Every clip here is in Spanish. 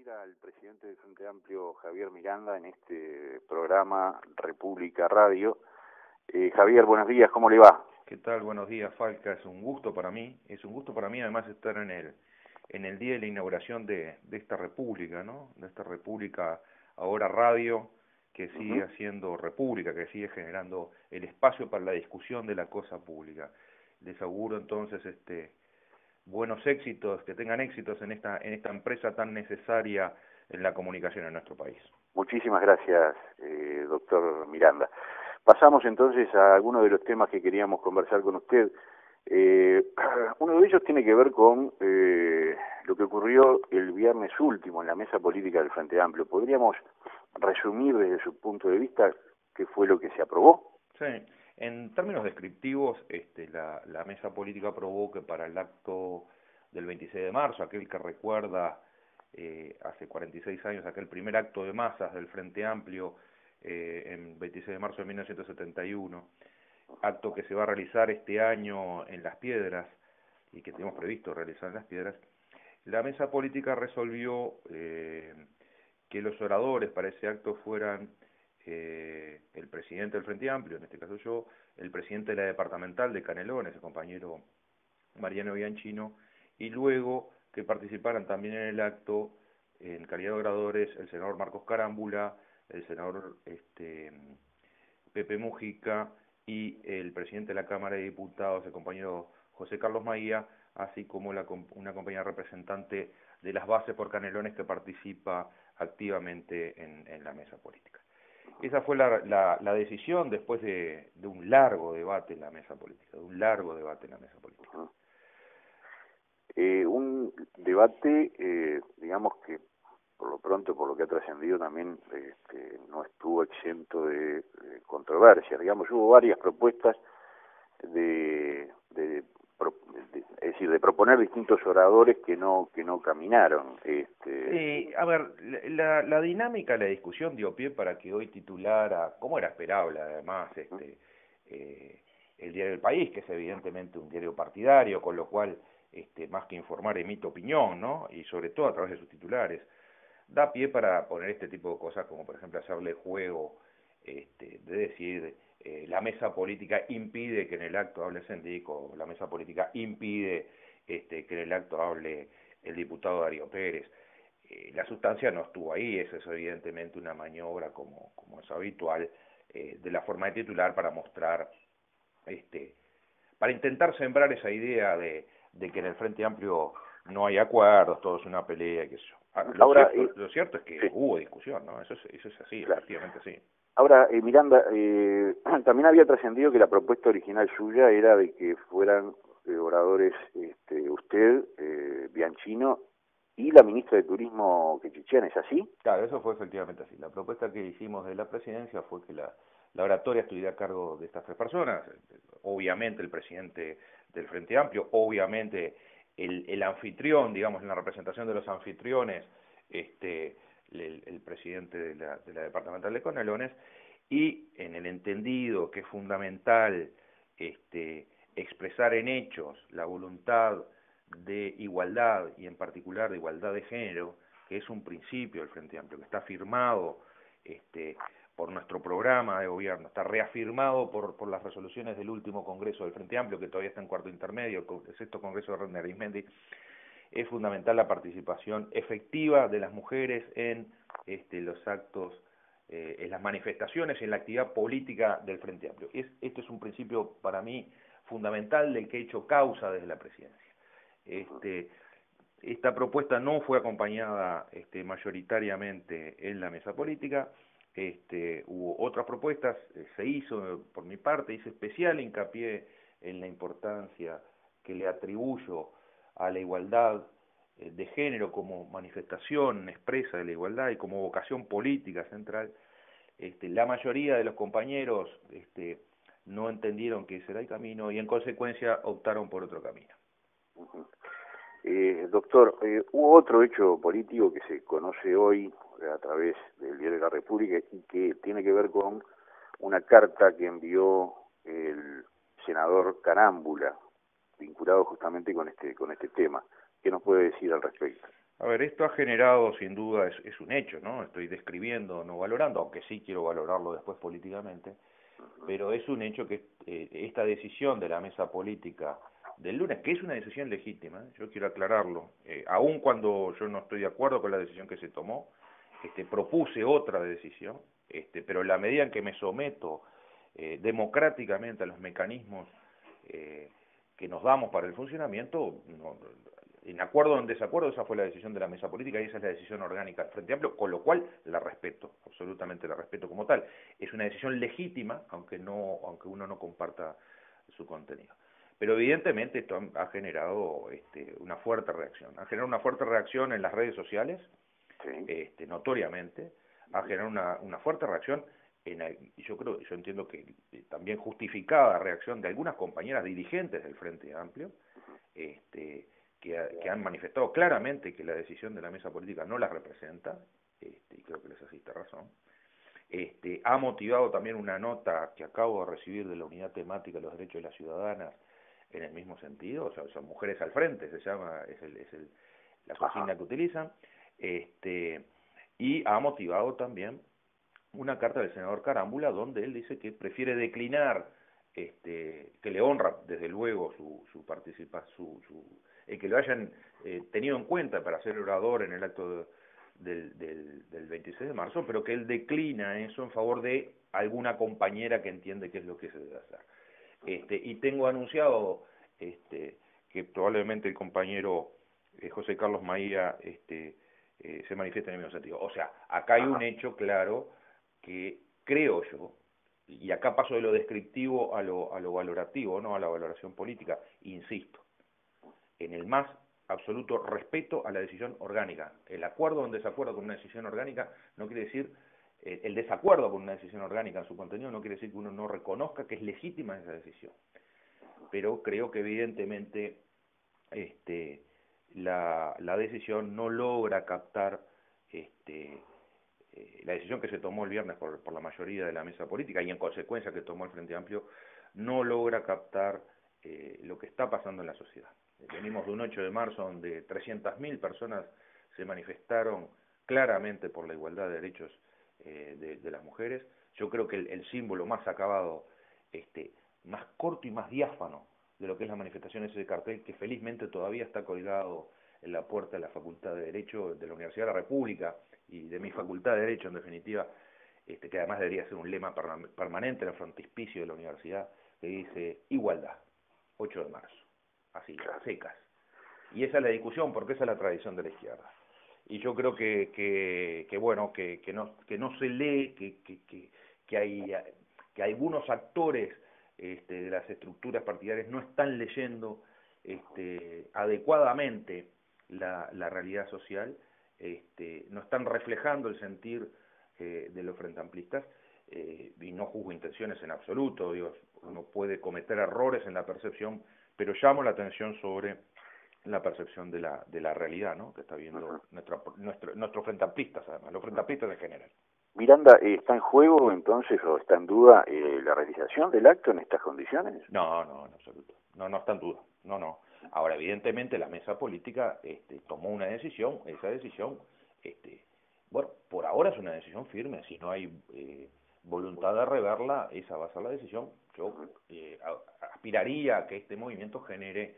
recibir al presidente del Frente Amplio, Javier Miranda, en este programa República Radio. Javier, buenos días, ¿cómo le va? ¿Qué tal? Buenos días, Falca. Es un gusto para mí. Es un gusto para mí además estar en el día de la inauguración de esta república, ¿no? De esta república ahora radio, que sigue siendo república, que sigue generando el espacio para la discusión de la cosa pública. Les auguro entonces buenos éxitos, que tengan éxitos en esta empresa tan necesaria en la comunicación en nuestro país. Muchísimas gracias, doctor Miranda. Pasamos entonces a algunos de los temas que queríamos conversar con usted. Uno de ellos tiene que ver con lo que ocurrió el viernes último en la mesa política del Frente Amplio. ¿Podríamos resumir desde su punto de vista qué fue lo que se aprobó? Sí, en términos descriptivos, la mesa política aprobó que para el acto del 26 de marzo, aquel que recuerda hace 46 años, aquel primer acto de masas del Frente Amplio, en 26 de marzo de 1971, acto que se va a realizar este año en Las Piedras, y que tenemos previsto realizar en Las Piedras, la mesa política resolvió que los oradores para ese acto fueran el presidente del Frente Amplio, en este caso yo, el presidente de la departamental de Canelones, el compañero Mariano Bianchino, y luego que participaran también en el acto, en calidad de oradores, el senador Marcos Carámbula, el senador Pepe Mujica y el presidente de la Cámara de Diputados, el compañero José Carlos Maía, así como una compañía representante de las bases por Canelones que participa activamente en la mesa política. Esa fue la decisión después de un largo debate en la mesa política, Un debate, digamos que por lo pronto, por lo que ha trascendido también, no estuvo exento de controversia. Digamos, hubo varias propuestas es decir, de proponer distintos oradores que no caminaron. A ver, la dinámica de la discusión dio pie para que hoy titulara, como era esperable además, el Diario del País, que es evidentemente un diario partidario, con lo cual, más que informar, emite opinión, ¿no? Y sobre todo a través de sus titulares. Da pie para poner este tipo de cosas, como por ejemplo hacerle juego, de decir, la mesa política impide que en el acto hable Sendico, la mesa política impide que en el acto hable el diputado Darío Pérez. La sustancia no estuvo ahí, eso es evidentemente una maniobra, como es habitual, de la forma de titular para mostrar, para intentar sembrar esa idea de que en el Frente Amplio no hay acuerdos, todo es una pelea, qué sé yo. Lo cierto es que sí, hubo discusión, ¿no? Eso es así, claro. Efectivamente sí. Ahora, Miranda, también había trascendido que la propuesta original suya era de que fueran oradores usted, Bianchino, y la ministra de Turismo Quechichén, ¿es así? Claro, eso fue efectivamente así. La propuesta que hicimos de la presidencia fue que la oratoria estuviera a cargo de estas tres personas, obviamente el presidente del Frente Amplio, obviamente el anfitrión, digamos, en la representación de los anfitriones, el presidente de la departamental de Canelones, y en el entendido que es fundamental expresar en hechos la voluntad de igualdad, y en particular de igualdad de género, que es un principio del Frente Amplio, que está firmado por nuestro programa de gobierno, está reafirmado por las resoluciones del último Congreso del Frente Amplio, que todavía está en cuarto intermedio, el sexto Congreso de René Arizmendi. Es fundamental la participación efectiva de las mujeres en los actos, en las manifestaciones y en la actividad política del Frente Amplio. Esto es un principio para mí fundamental del que he hecho causa desde la presidencia. Esta propuesta no fue acompañada mayoritariamente en la mesa política. Hubo otras propuestas, se hizo por mi parte, hice especial hincapié en la importancia que le atribuyo a la igualdad de género como manifestación expresa de la igualdad y como vocación política central. La mayoría de los compañeros no entendieron que ese era el camino y en consecuencia optaron por otro camino. Doctor, hubo otro hecho político que se conoce hoy a través del Diario de la República y que tiene que ver con una carta que envió el senador Carámbula, vinculado justamente con este tema. ¿Qué nos puede decir al respecto? A ver, esto ha generado, sin duda, es un hecho, ¿no? Estoy describiendo, no valorando, aunque sí quiero valorarlo después políticamente, pero es un hecho que esta decisión de la mesa política del lunes, que es una decisión legítima, yo quiero aclararlo, aun cuando yo no estoy de acuerdo con la decisión que se tomó, propuse otra decisión, pero en la medida en que me someto democráticamente a los mecanismos que nos damos para el funcionamiento, en acuerdo o en desacuerdo, esa fue la decisión de la mesa política y esa es la decisión orgánica del Frente Amplio, con lo cual la respeto, absolutamente la respeto como tal. Es una decisión legítima, aunque uno no comparta su contenido. Pero evidentemente esto ha generado una fuerte reacción. Ha generado una fuerte reacción en las redes sociales, sí, notoriamente. Ha generado una fuerte reacción yo entiendo que también justificada reacción de algunas compañeras dirigentes del Frente Amplio, que han manifestado claramente que la decisión de la mesa política no las representa, y creo que les asiste razón. Ha motivado también una nota que acabo de recibir de la Unidad Temática de los Derechos de las Ciudadanas en el mismo sentido, o sea, son mujeres al frente, se llama, la consigna que utilizan, y ha motivado también una carta del senador Carámbula donde él dice que prefiere declinar, que le honra desde luego su participación, que lo hayan tenido en cuenta para ser orador en el acto del 26 de marzo, pero que él declina eso en favor de alguna compañera que entiende qué es lo que se debe hacer. Y tengo anunciado que probablemente el compañero José Carlos Maía se manifieste en el mismo sentido. O sea, acá hay un hecho claro que creo yo, y acá paso de lo descriptivo a lo valorativo, no a la valoración política, insisto, en el más absoluto respeto a la decisión orgánica. El acuerdo o desacuerdo con una decisión orgánica no quiere decir, el desacuerdo con una decisión orgánica en su contenido no quiere decir que uno no reconozca que es legítima esa decisión. Pero creo que evidentemente la decisión no logra captar la decisión que se tomó el viernes por la mayoría de la mesa política y en consecuencia que tomó el Frente Amplio, no logra captar lo que está pasando en la sociedad. Venimos de un 8 de marzo donde 300.000 personas se manifestaron claramente por la igualdad de derechos de las mujeres. Yo creo que el símbolo más acabado, más corto y más diáfano de lo que es la manifestación es ese cartel que felizmente todavía está colgado en la puerta de la Facultad de Derecho de la Universidad de la República y de mi Facultad de Derecho, en definitiva, que además debería ser un lema permanente en el frontispicio de la universidad, que dice igualdad, 8 de marzo, así, secas. Y esa es la discusión, porque esa es la tradición de la izquierda. Y yo creo que no se lee, que hay algunos actores de las estructuras partidarias no están leyendo adecuadamente la realidad social, no están reflejando el sentir de los frentamplistas, y no juzgo intenciones en absoluto, digo, uno puede cometer errores en la percepción, pero llamo la atención sobre la percepción de la realidad, ¿no?, que está viendo nuestros frentamplistas, además, los frentamplistas en general. Miranda, ¿está en juego entonces o está en duda la realización del acto en estas condiciones? No, en absoluto. No está en duda. No. Ahora, evidentemente, la mesa política tomó una decisión. Esa decisión, bueno, por ahora es una decisión firme. Si no hay voluntad de reverla, esa va a ser la decisión. Yo aspiraría a que este movimiento genere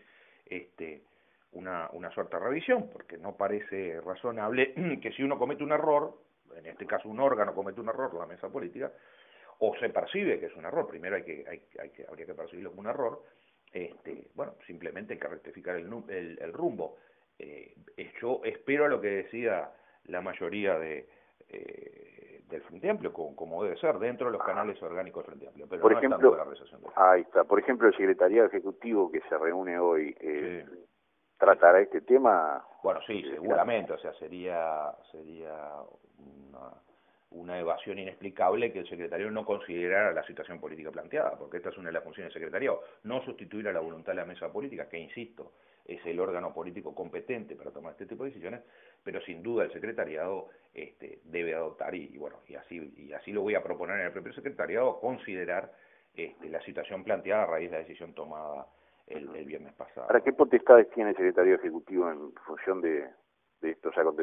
una suerte de revisión, porque no parece razonable que si uno comete un error, en este caso un órgano comete un error, la mesa política, o se percibe que es un error, primero habría que percibirlo como un error, bueno, simplemente hay que rectificar el rumbo. Yo espero a lo que decida la mayoría del Frente Amplio, como debe ser, dentro de los canales orgánicos del Frente Amplio, pero por no ejemplo, estando de la realización de ahí está, por ejemplo, el secretariado ejecutivo que se reúne hoy, sí. ¿tratará este tema? Bueno, sí, seguramente, o sea, sería una evasión inexplicable que el secretario no considerara la situación política planteada, porque esta es una de las funciones del secretariado, no sustituir a la voluntad de la mesa política, que insisto, es el órgano político competente para tomar este tipo de decisiones, pero sin duda el secretariado debe adoptar, y así lo voy a proponer en el propio secretariado, considerar la situación planteada a raíz de la decisión tomada el viernes pasado. ¿Para qué potestades tiene el secretario ejecutivo en función de estos acontecimientos.